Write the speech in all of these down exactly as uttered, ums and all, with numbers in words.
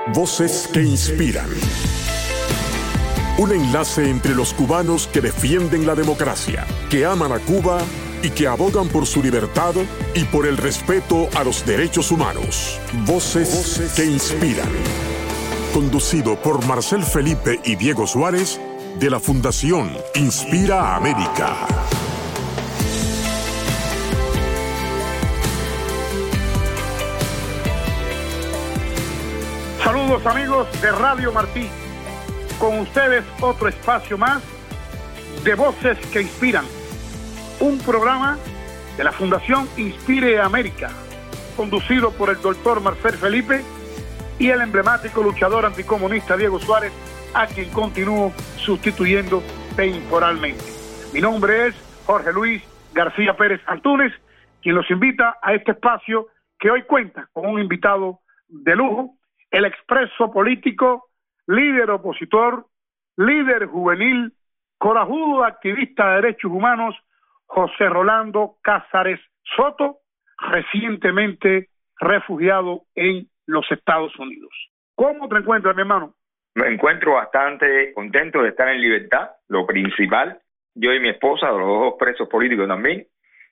Voces que inspiran. Un enlace entre los cubanos que defienden la democracia, que aman a Cuba y que abogan por su libertad y por el respeto a los derechos humanos. Voces, Voces que inspiran. Conducido por Marcel Felipe y Diego Suárez, de la Fundación Inspira América. Saludos amigos de Radio Martí, con ustedes otro espacio más de Voces que Inspiran, un programa de la Fundación Inspire América, conducido por el doctor Marcel Felipe y el emblemático luchador anticomunista Diego Suárez, a quien continúo sustituyendo temporalmente. Mi nombre es Jorge Luis García Pérez Antúnez, quien los invita a este espacio que hoy cuenta con un invitado de lujo, el expreso político, líder opositor, líder juvenil, corajudo activista de derechos humanos, José Rolando Cázares Soto, recientemente refugiado en los Estados Unidos. ¿Cómo te encuentras, mi hermano? Me encuentro bastante contento de estar en libertad, lo principal, yo y mi esposa, los dos presos políticos también,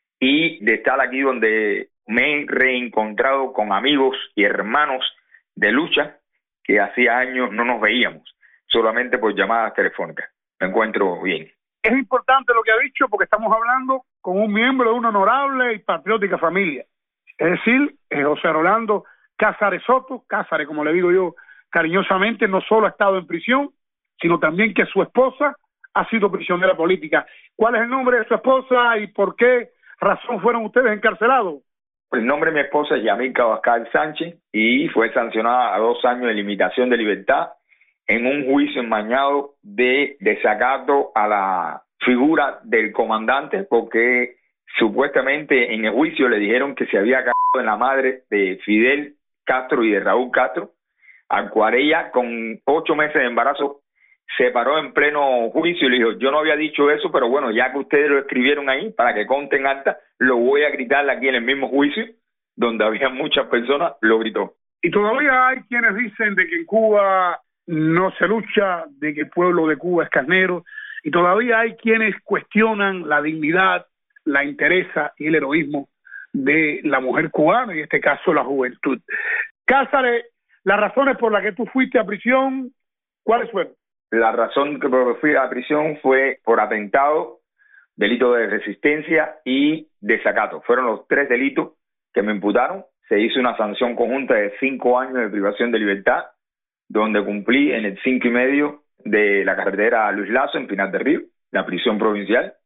y de estar aquí donde me he reencontrado con amigos y hermanos de lucha que hacía años no nos veíamos, solamente por llamadas telefónicas. Me encuentro bien. Es importante lo que ha dicho porque estamos hablando con un miembro de una honorable y patriótica familia. Es decir, José Rolando Cázares Soto, Cázares, como le digo yo cariñosamente, no solo ha estado en prisión, sino también que su esposa ha sido prisionera política. ¿Cuál es el nombre de su esposa y por qué razón fueron ustedes encarcelados? El nombre de mi esposa es Yamilka Abascal Sánchez y fue sancionada a dos años de limitación de libertad en un juicio enmañado de desacato a la figura del comandante, porque supuestamente en el juicio le dijeron que se había cagado en la madre de Fidel Castro y de Raúl Castro, al cual ella con ocho meses de embarazo se paró en pleno juicio y le dijo: yo no había dicho eso, pero bueno, ya que ustedes lo escribieron ahí, para que conste en acta, lo voy a gritar aquí en el mismo juicio, donde había muchas personas, lo gritó. Y todavía hay quienes dicen de que en Cuba no se lucha, de que el pueblo de Cuba es carnero, y todavía hay quienes cuestionan la dignidad, la entereza y el heroísmo de la mujer cubana, y en este caso la juventud. Cázares, las razones por las que tú fuiste a prisión, ¿cuáles fueron? La razón que fui a prisión fue por atentado, delito de resistencia y desacato. Fueron los tres delitos que me imputaron. Se hizo una sanción conjunta de cinco años de privación de libertad, donde cumplí en el cinco y medio de la carretera Luis Lazo, en Pinar del Río, la prisión provincial.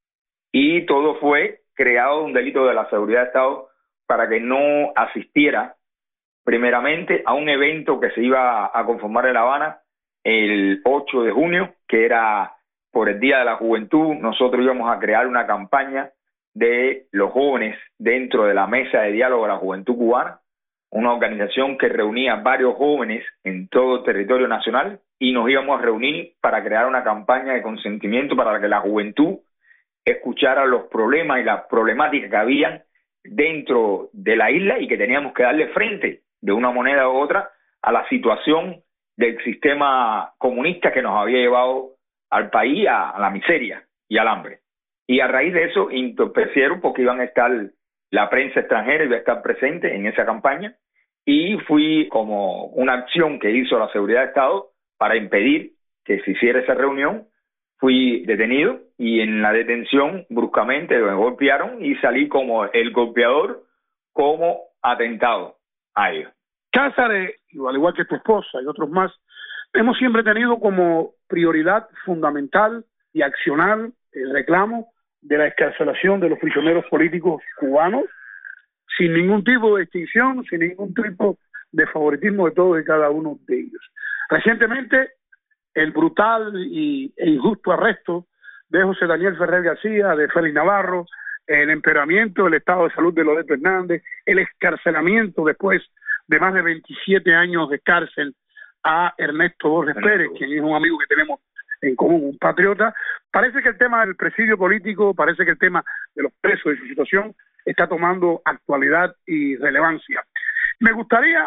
Y todo fue creado un delito de la seguridad de Estado para que no asistiera primeramente a un evento que se iba a conformar en La Habana el ocho de junio, que era por el Día de la Juventud. Nosotros íbamos a crear una campaña de los jóvenes dentro de la Mesa de Diálogo de la Juventud Cubana, una organización que reunía varios jóvenes en todo el territorio nacional, y nos íbamos a reunir para crear una campaña de consentimiento para que la juventud escuchara los problemas y las problemáticas que habían dentro de la isla y que teníamos que darle frente de una manera u otra a la situación del sistema comunista que nos había llevado al país a, a la miseria y al hambre. Y a raíz de eso interpusieron, porque iban a estar la prensa extranjera, iba a estar presente en esa campaña, y fui como una acción que hizo la seguridad de Estado para impedir que se hiciera esa reunión. Fui detenido y en la detención bruscamente me golpearon y salí como el golpeador, como atentado a ellos. Cázares, al igual que tu esposa y otros más, hemos siempre tenido como prioridad fundamental y accionar el reclamo de la excarcelación de los prisioneros políticos cubanos, sin ningún tipo de distinción, sin ningún tipo de favoritismo de todos y cada uno de ellos. Recientemente, el brutal y, e injusto arresto de José Daniel Ferrer García, de Félix Navarro, el empeoramiento del estado de salud de Loreto Hernández, el excarcelamiento después de más de veintisiete años de cárcel a Ernesto Borges Pérez, quien es un amigo que tenemos en común, un patriota. Parece que el tema del presidio político, parece que el tema de los presos y su situación está tomando actualidad y relevancia. Me gustaría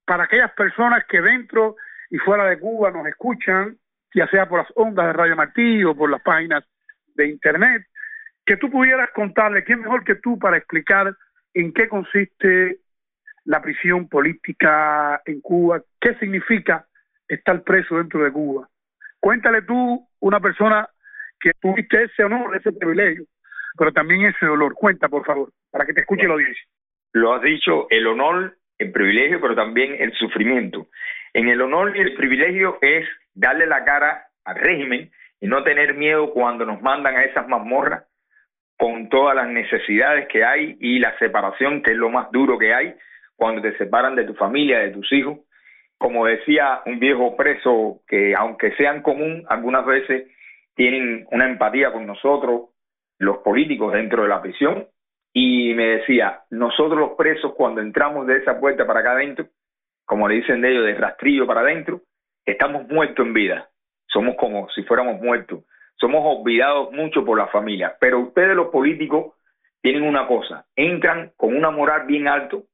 para aquellas personas que dentro y fuera de Cuba nos escuchan, ya sea por las ondas de Radio Martí o por las páginas de internet, que tú pudieras contarle, ¿quién mejor que tú para explicar en qué consiste la prisión política en Cuba? ¿Qué significa estar preso dentro de Cuba? Cuéntale tú, una persona que tuviste ese honor, ese privilegio, pero también ese dolor. Cuenta, por favor, para que te escuche la audiencia. Lo has dicho, el honor, el privilegio, pero también el sufrimiento. En el honor y el privilegio es darle la cara al régimen y no tener miedo cuando nos mandan a esas mazmorras con todas las necesidades que hay y la separación, que es lo más duro que hay, cuando te separan de tu familia, de tus hijos. Como decía un viejo preso, que aunque sean común, algunas veces tienen una empatía con nosotros, los políticos dentro de la prisión, y me decía, nosotros los presos cuando entramos de esa puerta para acá adentro, como le dicen de ellos, de rastrillo para adentro, estamos muertos en vida, somos como si fuéramos muertos, somos olvidados mucho por la familia, pero ustedes los políticos tienen una cosa, entran con una moral bien alto,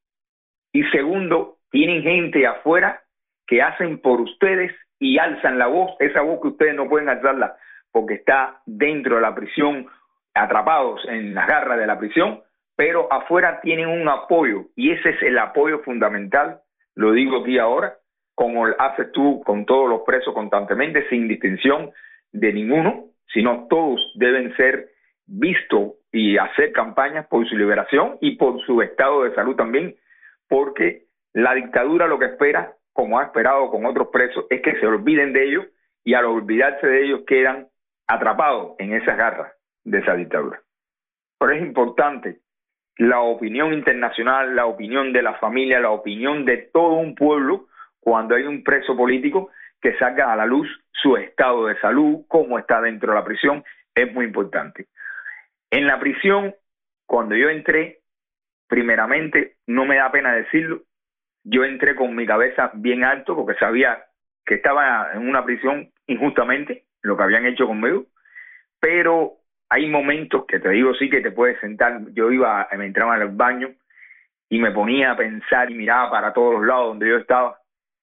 y segundo, tienen gente afuera que hacen por ustedes y alzan la voz, esa voz que ustedes no pueden alzarla porque está dentro de la prisión, atrapados en las garras de la prisión, pero afuera tienen un apoyo, y ese es el apoyo fundamental, lo digo aquí ahora, como haces tú con todos los presos constantemente, sin distinción de ninguno, sino todos deben ser vistos y hacer campañas por su liberación y por su estado de salud también, porque la dictadura lo que espera, como ha esperado con otros presos, es que se olviden de ellos, y al olvidarse de ellos quedan atrapados en esas garras de esa dictadura. Pero es importante la opinión internacional, la opinión de la familia, la opinión de todo un pueblo, cuando hay un preso político, que salga a la luz su estado de salud, cómo está dentro de la prisión, es muy importante. En la prisión, cuando yo entré, primeramente, no me da pena decirlo, yo entré con mi cabeza bien alto porque sabía que estaba en una prisión injustamente, lo que habían hecho conmigo, pero hay momentos que te digo sí que te puedes sentar. Yo iba, me entraba en el baño y me ponía a pensar y miraba para todos los lados donde yo estaba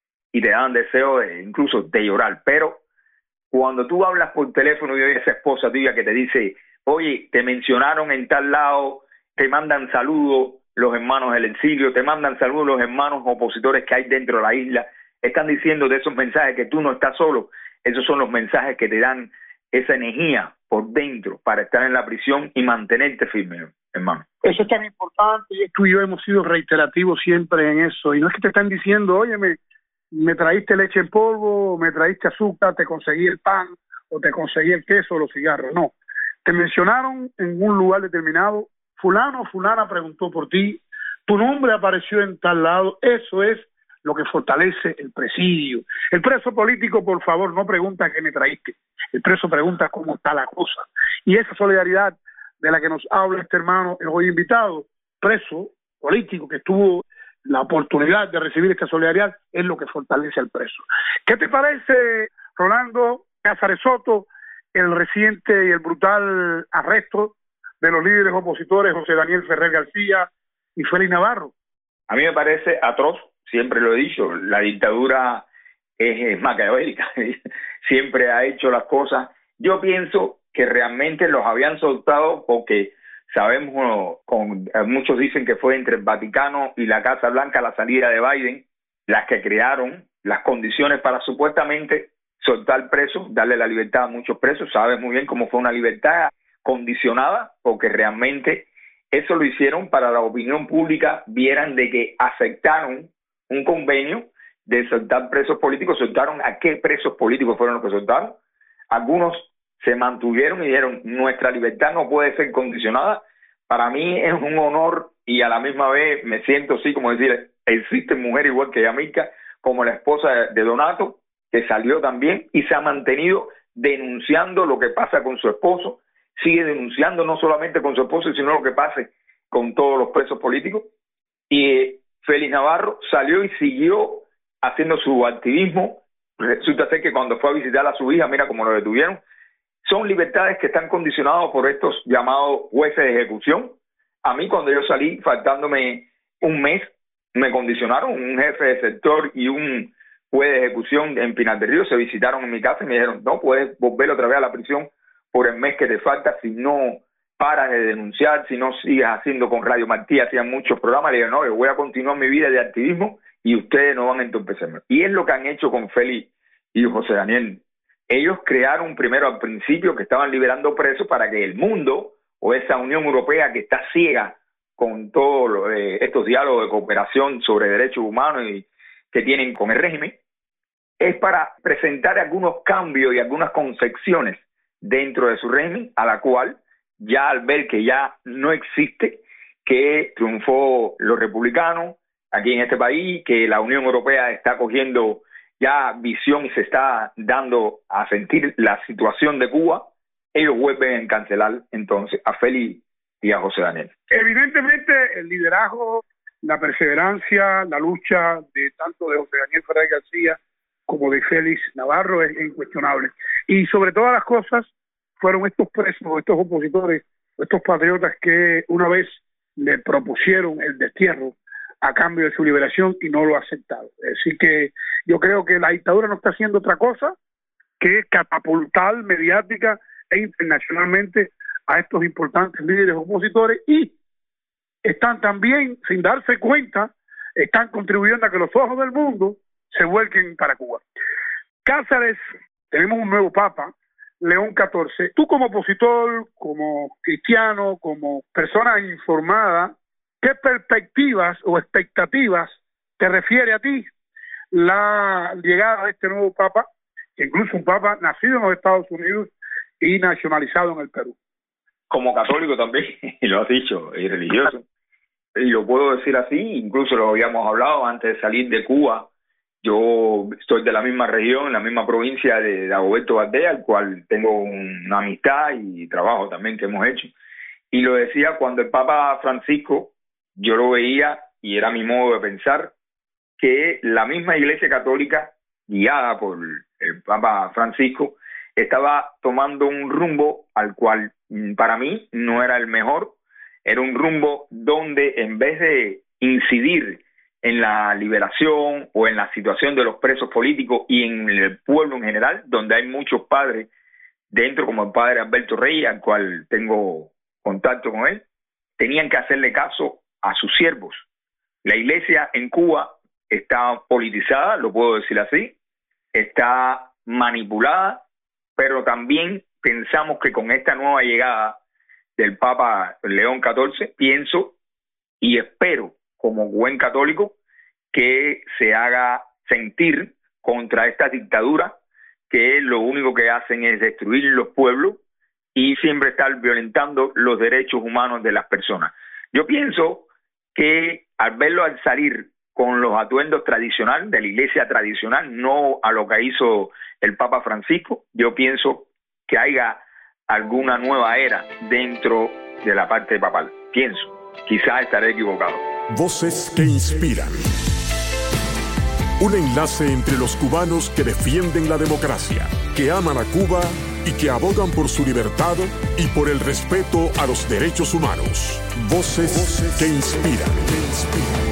y te daban deseo de, incluso de llorar, pero cuando tú hablas por teléfono y oyes a esa esposa tuya que te dice, oye, te mencionaron en tal lado, te mandan saludos los hermanos del exilio, te mandan saludos los hermanos opositores que hay dentro de la isla, están diciendo de esos mensajes que tú no estás solo, esos son los mensajes que te dan esa energía por dentro para estar en la prisión y mantenerte firme, hermano. Eso es tan importante, y tú y yo hemos sido reiterativos siempre en eso, y no es que te están diciendo, oye, me, me traíste leche en polvo, me traíste azúcar, te conseguí el pan, o te conseguí el queso o los cigarros, no. Te mencionaron en un lugar determinado, fulano o fulana preguntó por ti, tu nombre apareció en tal lado, eso es lo que fortalece el presidio. El preso político, por favor, no pregunta qué me traíste, el preso pregunta cómo está la cosa. Y esa solidaridad de la que nos habla este hermano, el hoy invitado, preso político, que tuvo la oportunidad de recibir esta solidaridad, es lo que fortalece al preso. ¿Qué te parece, Rolando Cázares Soto, el reciente y el brutal arresto de los líderes opositores José Daniel Ferrer García y Félix Navarro? A mí me parece atroz, siempre lo he dicho, la dictadura es, es maquiavélica, siempre ha hecho las cosas. Yo pienso que realmente los habían soltado porque sabemos, con, muchos dicen que fue entre el Vaticano y la Casa Blanca la salida de Biden, las que crearon las condiciones para supuestamente soltar presos, darle la libertad a muchos presos. Sabes muy bien cómo fue una libertad condicionada, porque realmente eso lo hicieron para la opinión pública, vieran de que aceptaron un convenio de soltar presos políticos. Soltaron a qué presos políticos fueron los que soltaron. Algunos se mantuvieron y dijeron, nuestra libertad no puede ser condicionada. Para mí es un honor y a la misma vez me siento así, como decir, existe mujer igual que Yamilca, como la esposa de Donato, que salió también y se ha mantenido denunciando lo que pasa con su esposo, sigue denunciando no solamente con su esposo, sino lo que pase con todos los presos políticos. Y Félix Navarro salió y siguió haciendo su activismo. Resulta ser que cuando fue a visitar a su hija, mira cómo lo detuvieron. Son libertades que están condicionadas por estos llamados jueces de ejecución. A mí, cuando yo salí, faltándome un mes, me condicionaron, un jefe de sector y un juez de ejecución en Pinar del Río se visitaron en mi casa y me dijeron, no puedes volver otra vez a la prisión por el mes que te falta si no paras de denunciar, si no sigues haciendo con Radio Martí, hacían muchos programas. Le digo, no, yo voy a continuar mi vida de activismo y ustedes no van a entorpecerme. Y es lo que han hecho con Félix y José Daniel. Ellos crearon primero al principio que estaban liberando presos para que el mundo o esa Unión Europea que está ciega con todos eh, estos diálogos de cooperación sobre derechos humanos y que tienen con el régimen, es para presentar algunos cambios y algunas concepciones dentro de su régimen, a la cual ya al ver que ya no existe, que triunfó los republicanos aquí en este país, que la Unión Europea está cogiendo ya visión y se está dando a sentir la situación de Cuba, ellos vuelven a encarcelar entonces a Félix y a José Daniel. Evidentemente el liderazgo, la perseverancia, la lucha de tanto de José Daniel Ferrer García como de Félix Navarro es incuestionable. Y sobre todas las cosas fueron estos presos, estos opositores, estos patriotas que una vez le propusieron el destierro a cambio de su liberación y no lo ha aceptado. Es decir que yo creo que la dictadura no está haciendo otra cosa que catapultar mediática e internacionalmente a estos importantes líderes opositores y están también, sin darse cuenta, están contribuyendo a que los ojos del mundo se vuelquen para Cuba. Cáceres, tenemos un nuevo papa, León catorce. Tú como opositor, como cristiano, como persona informada, ¿qué perspectivas o expectativas te refiere a ti la llegada de este nuevo papa, que incluso un papa nacido en los Estados Unidos y nacionalizado en el Perú? Como católico también, y lo has dicho, y religioso, y lo puedo decir así, incluso lo habíamos hablado antes de salir de Cuba. Yo estoy de la misma región, la misma provincia de Dagoberto Valdés, al cual tengo una amistad y trabajo también que hemos hecho. Y lo decía cuando el Papa Francisco, yo lo veía, y era mi modo de pensar, que la misma Iglesia Católica, guiada por el Papa Francisco, estaba tomando un rumbo al cual para mí no era el mejor. Era un rumbo donde en vez de incidir en la liberación o en la situación de los presos políticos y en el pueblo en general, donde hay muchos padres dentro, como el padre Alberto Reyes, al cual tengo contacto con él, tenían que hacerle caso a sus siervos. La iglesia en Cuba está politizada, lo puedo decir así, está manipulada, pero también pensamos que con esta nueva llegada del Papa León catorce, pienso y espero como buen católico que se haga sentir contra esta dictadura que lo único que hacen es destruir los pueblos y siempre estar violentando los derechos humanos de las personas. Yo pienso que al verlo al salir con los atuendos tradicionales de la iglesia tradicional, no a lo que hizo el Papa Francisco, yo pienso que haya alguna nueva era dentro de la parte papal. Pienso, quizás estaré equivocado. Voces que inspiran. Un enlace entre los cubanos que defienden la democracia, que aman a Cuba y que abogan por su libertad y por el respeto a los derechos humanos. Voces, Voces que inspiran. Que inspiran.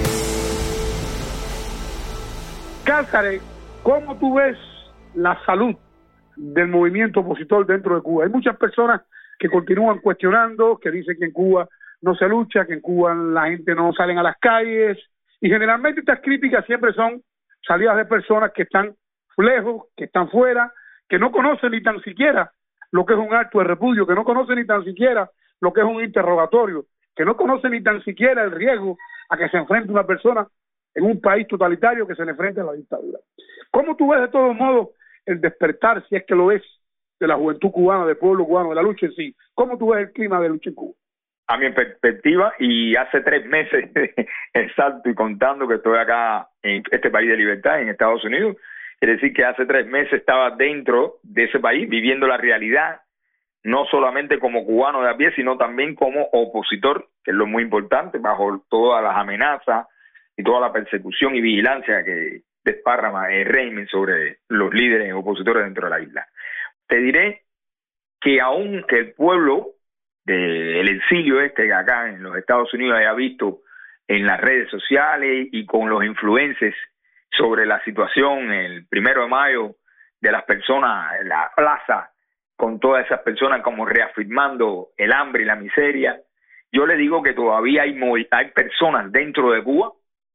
Cáceres, ¿cómo tú ves la salud del movimiento opositor dentro de Cuba? Hay muchas personas que continúan cuestionando, que dicen que en Cuba no se lucha, que en Cuba la gente no sale a las calles, y generalmente estas críticas siempre son salidas de personas que están lejos, que están fuera, que no conocen ni tan siquiera lo que es un acto de repudio, que no conocen ni tan siquiera lo que es un interrogatorio, que no conocen ni tan siquiera el riesgo a que se enfrente una persona en un país totalitario que se le enfrente a la dictadura. ¿Cómo tú ves de todos modos el despertar, si es que lo ves, de la juventud cubana, del pueblo cubano, de la lucha en sí? ¿Cómo tú ves el clima de lucha en Cuba? A mi perspectiva, y hace tres meses exacto y contando que estoy acá en este país de libertad, en Estados Unidos, quiere decir que hace tres meses estaba dentro de ese país viviendo la realidad, no solamente como cubano de a pie, sino también como opositor, que es lo muy importante, bajo todas las amenazas y toda la persecución y vigilancia que desparrama el régimen sobre los líderes opositores dentro de la isla. Te diré que aun que el pueblo del exilio este que acá en los Estados Unidos haya visto en las redes sociales y con los influencers sobre la situación el primero de mayo de las personas en la plaza, con todas esas personas como reafirmando el hambre y la miseria. Yo le digo que todavía hay, hay personas dentro de Cuba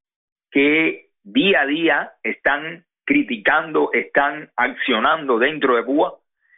que día a día están criticando, están accionando dentro de Cuba,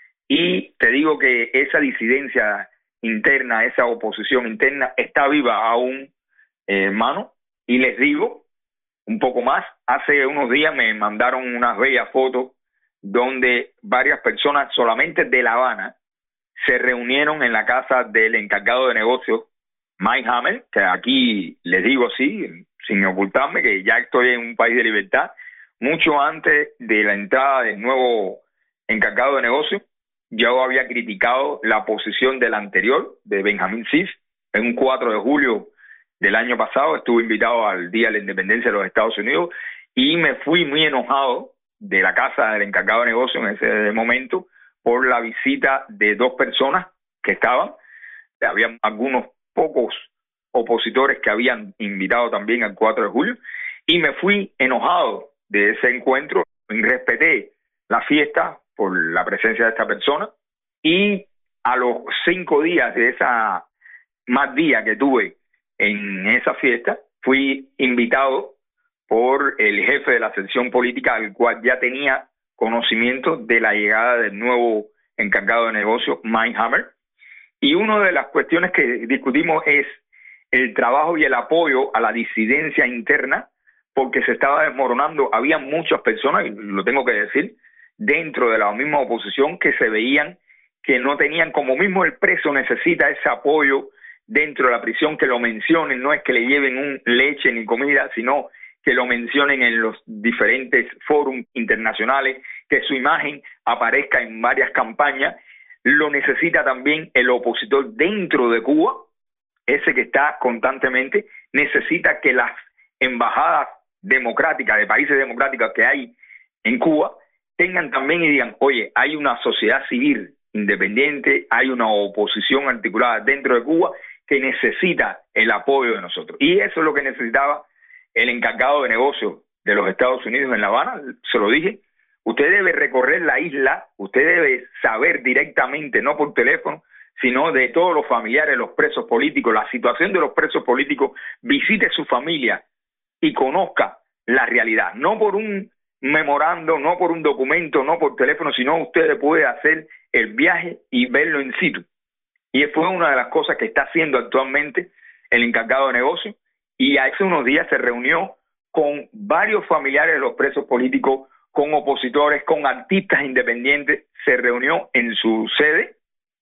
y te digo que esa disidencia interna, esa oposición interna está viva aún, eh, hermano, y les digo un poco más. Hace unos días me mandaron unas bellas fotos donde varias personas solamente de La Habana se reunieron en la casa del encargado de negocios, Mike Hammer, que aquí les digo así, sin ocultarme, que ya estoy en un país de libertad. Mucho antes de la entrada del nuevo encargado de negocios, yo había criticado la posición del anterior, de Benjamín Cis. En un cuatro de julio del año pasado estuve invitado al Día de la Independencia de los Estados Unidos y me fui muy enojado de la casa del encargado de negocios en ese momento por la visita de dos personas que estaban. Había algunos pocos opositores que habían invitado también al cuatro de julio, y me fui enojado de ese encuentro. Respeté la fiesta por la presencia de esta persona, y a los cinco días de esa más día que tuve en esa fiesta, fui invitado por el jefe de la sección política, al cual ya tenía conocimiento de la llegada del nuevo encargado de negocios, Mike Hammer. Y una de las cuestiones que discutimos es el trabajo y el apoyo a la disidencia interna, porque se estaba desmoronando. Había muchas personas, y lo tengo que decir, dentro de la misma oposición que se veían que no tenían, como mismo el preso necesita ese apoyo dentro de la prisión, que lo mencionen, no es que le lleven un leche ni comida, sino que lo mencionen en los diferentes foros internacionales, que su imagen aparezca en varias campañas. Lo necesita también el opositor dentro de Cuba, ese que está constantemente. Necesita que las embajadas democráticas, de países democráticos que hay en Cuba, tengan también y digan, oye, hay una sociedad civil independiente, hay una oposición articulada dentro de Cuba que necesita el apoyo de nosotros. Y eso es lo que necesitaba el encargado de negocios de los Estados Unidos en La Habana. Se lo dije, usted debe recorrer la isla, usted debe saber directamente, no por teléfono, sino de todos los familiares, los presos políticos, la situación de los presos políticos. Visite su familia y conozca la realidad, no por un memorando, no por un documento, no por teléfono, sino usted puede hacer el viaje y verlo in situ. Y fue una de las cosas que está haciendo actualmente el encargado de negocios, y hace unos días se reunió con varios familiares de los presos políticos, con opositores, con artistas independientes. Se reunió en su sede,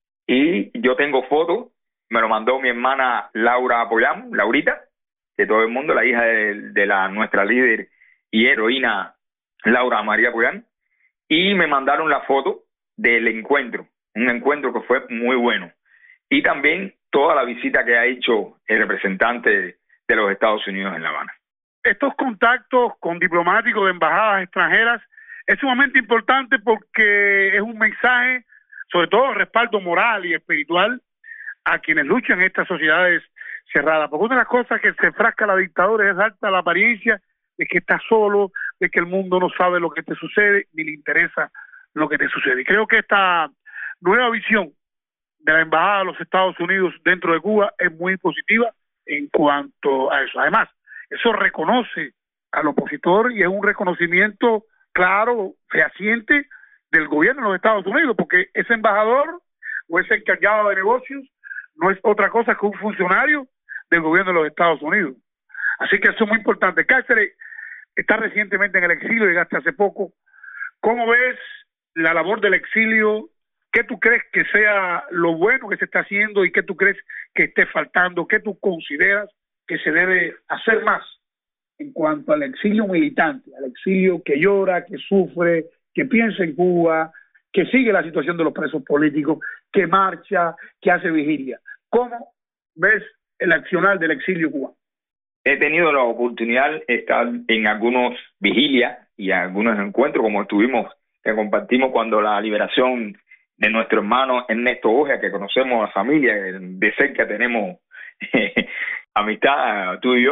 y yo tengo fotos, me lo mandó mi hermana Laura Apoyam, Laurita, de todo el mundo, la hija de, de la nuestra líder y heroína Laura María Apoyam, y me mandaron la foto del encuentro, un encuentro que fue muy bueno, y también toda la visita que ha hecho el representante de los Estados Unidos en La Habana. Estos contactos con diplomáticos de embajadas extranjeras es sumamente importante porque es un mensaje, sobre todo de respaldo moral y espiritual, a quienes luchan en estas sociedades cerradas. Porque una de las cosas que se enfrasca la dictadura es darte la apariencia de que estás solo, de que el mundo no sabe lo que te sucede, ni le interesa lo que te sucede. Y creo que esta nueva visión de la embajada de los Estados Unidos dentro de Cuba es muy positiva en cuanto a eso. Además, eso reconoce al opositor y es un reconocimiento claro, fehaciente del gobierno de los Estados Unidos, porque ese embajador o ese encargado de negocios no es otra cosa que un funcionario del gobierno de los Estados Unidos. Así que eso es muy importante. Cáceres está recientemente en el exilio, llegaste hace poco. ¿Cómo ves la labor del exilio? ¿Qué tú crees que sea lo bueno que se está haciendo y qué tú crees que esté faltando? ¿Qué tú consideras que se debe hacer más en cuanto al exilio militante, al exilio que llora, que sufre, que piensa en Cuba, que sigue la situación de los presos políticos, que marcha, que hace vigilia? ¿Cómo ves el accionar del exilio cubano? He tenido la oportunidad de estar en algunos vigilias y algunos encuentros, como estuvimos, que compartimos cuando la liberación de nuestro hermano Ernesto Borgia, que conocemos a la familia, de cerca tenemos amistad, tú y yo,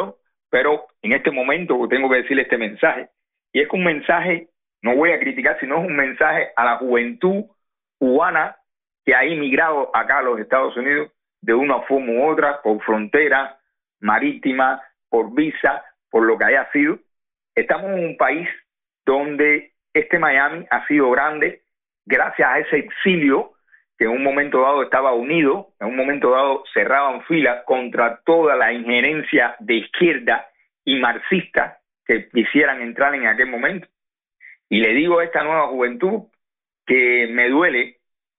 pero en este momento tengo que decirle este mensaje, y es que un mensaje, no voy a criticar, sino es un mensaje a la juventud cubana que ha inmigrado acá a los Estados Unidos de una forma u otra, por frontera marítima, por visa, por lo que haya sido. Estamos en un país donde este Miami ha sido grande gracias a ese exilio que en un momento dado estaba unido, en un momento dado cerraban filas contra toda la injerencia de izquierda y marxista que quisieran entrar en aquel momento. Y le digo a esta nueva juventud que me duele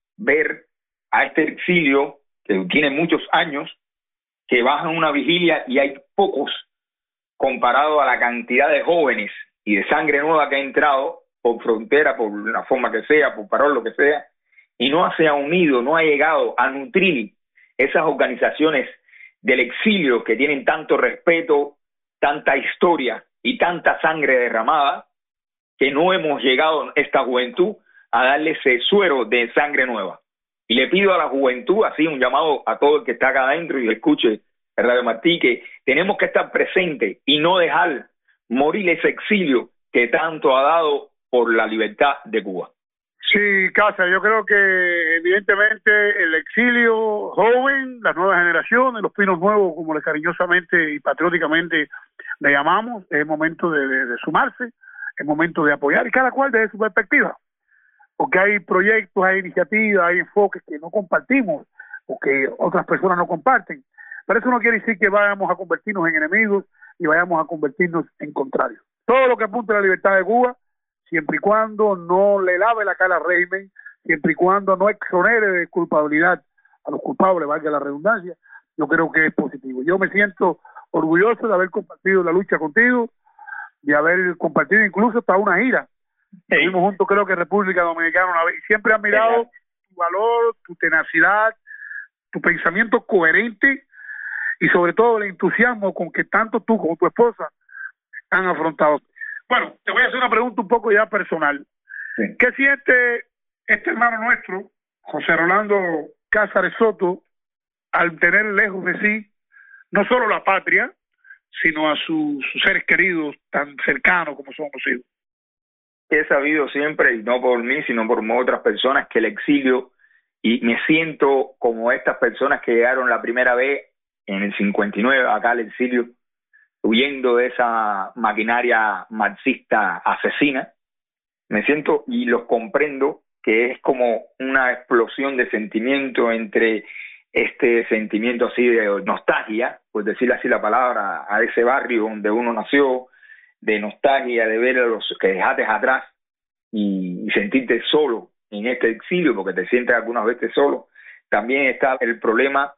ver a este exilio que tiene muchos años, que bajan una vigilia y hay pocos comparado a la cantidad de jóvenes y de sangre nueva que ha entrado por frontera, por la forma que sea, por parol, lo que sea, y no se ha unido, no ha llegado a nutrir esas organizaciones del exilio que tienen tanto respeto, tanta historia y tanta sangre derramada, que no hemos llegado, esta juventud, a darle ese suero de sangre nueva. Y le pido a la juventud, así un llamado a todo el que está acá adentro y escuche Radio Martí, que tenemos que estar presentes y no dejar morir ese exilio que tanto ha dado por la libertad de Cuba. Sí, Casa, yo creo que evidentemente el exilio joven, las nuevas generaciones, los pinos nuevos, como le cariñosamente y patrióticamente le llamamos, es el momento de, de, de sumarse, es el momento de apoyar, y cada cual desde su perspectiva, porque hay proyectos, hay iniciativas, hay enfoques que no compartimos, o que otras personas no comparten, pero eso no quiere decir que vayamos a convertirnos en enemigos y vayamos a convertirnos en contrarios. Todo lo que apunte a la libertad de Cuba, siempre y cuando no le lave la cara al régimen, siempre y cuando no exonere de culpabilidad a los culpables, valga la redundancia, yo creo que es positivo. Yo me siento orgulloso de haber compartido la lucha contigo, de haber compartido incluso hasta una gira. Estuvimos juntos, creo que República Dominicana una vez, y siempre he admirado tu valor, tu tenacidad, tu pensamiento coherente y sobre todo el entusiasmo con que tanto tú como tu esposa han afrontado. Bueno, te voy a hacer una pregunta un poco ya personal. Sí. ¿Qué siente este hermano nuestro, José Rolando Cázares Soto, al tener lejos de sí no solo la patria, sino a sus, sus seres queridos tan cercanos como son los hijos? He sabido siempre, y no por mí, sino por otras personas, que el exilio, y me siento como estas personas que llegaron la primera vez en el cincuenta y nueve acá al exilio, huyendo de esa maquinaria marxista asesina. Me siento y los comprendo, que es como una explosión de sentimiento entre este sentimiento así de nostalgia, por decir así la palabra, a ese barrio donde uno nació, de nostalgia, de ver a los que dejaste atrás y, y sentirte solo en este exilio, porque te sientes algunas veces solo. También está el problema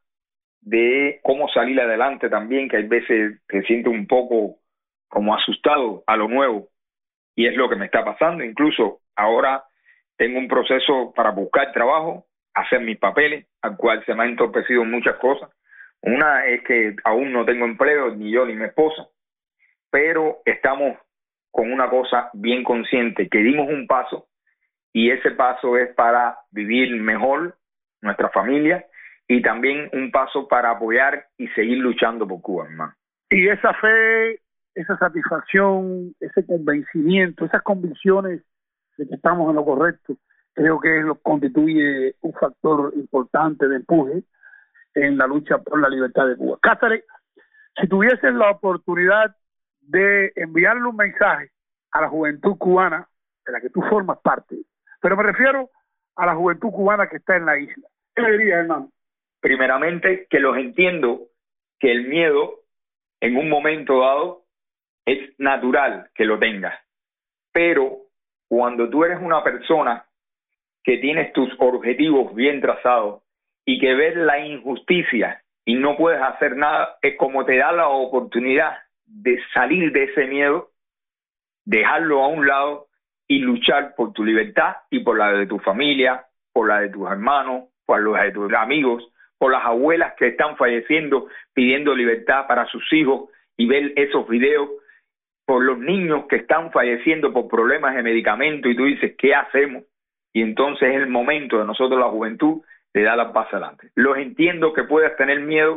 de cómo salir adelante también, que hay veces te sientes un poco como asustado a lo nuevo, y es lo que me está pasando. Incluso ahora tengo un proceso para buscar trabajo, hacer mis papeles, al cual se me han entorpecido muchas cosas. Una es que aún no tengo empleo, ni yo ni mi esposa, pero estamos con una cosa bien consciente, que dimos un paso, y ese paso es para vivir mejor nuestra familia, y también un paso para apoyar y seguir luchando por Cuba, hermano. Y esa fe, esa satisfacción, ese convencimiento, esas convicciones de que estamos en lo correcto, creo que lo constituye un factor importante de empuje en la lucha por la libertad de Cuba. Cázares, si tuvieses la oportunidad de enviarle un mensaje a la juventud cubana de la que tú formas parte, pero me refiero a la juventud cubana que está en la isla, ¿qué le dirías, hermano? Primeramente, que los entiendo, que el miedo en un momento dado es natural que lo tengas, pero cuando tú eres una persona que tienes tus objetivos bien trazados y que ves la injusticia y no puedes hacer nada, es como te da la oportunidad de salir de ese miedo, dejarlo a un lado y luchar por tu libertad y por la de tu familia, por la de tus hermanos, por la de tus amigos, por las abuelas que están falleciendo pidiendo libertad para sus hijos y ver esos videos, por los niños que están falleciendo por problemas de medicamento, y tú dices, ¿qué hacemos? Y entonces es el momento de nosotros, la juventud, de dar la paz adelante. Los entiendo que puedas tener miedo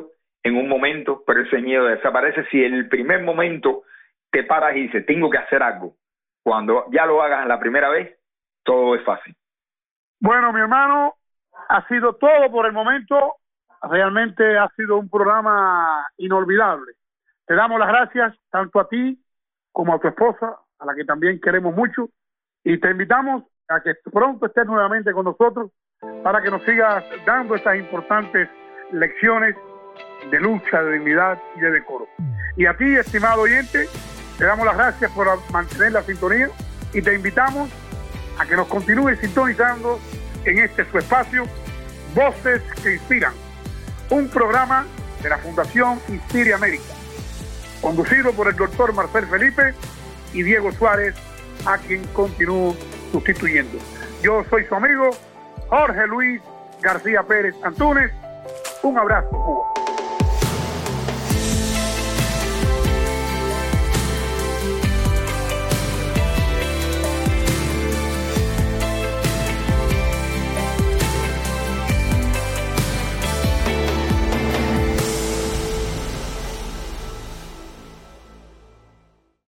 en un momento, pero ese miedo desaparece si en el primer momento te paras y dices, tengo que hacer algo. Cuando ya lo hagas la primera vez, todo es fácil. Bueno, mi hermano, ha sido todo por el momento. Realmente ha sido un programa inolvidable. Te damos las gracias tanto a ti como a tu esposa, a la que también queremos mucho, y te invitamos a que pronto estés nuevamente con nosotros para que nos sigas dando estas importantes lecciones de lucha, de dignidad y de decoro. Y a ti, estimado oyente, te damos las gracias por mantener la sintonía y te invitamos a que nos continúes sintonizando en este su espacio, Voces que Inspiran, un programa de la Fundación Inspire América, conducido por el doctor Marcel Felipe y Diego Suárez, a quien continúo sustituyendo. Yo soy su amigo Jorge Luis García Pérez Antúnez. Un abrazo, Cuba.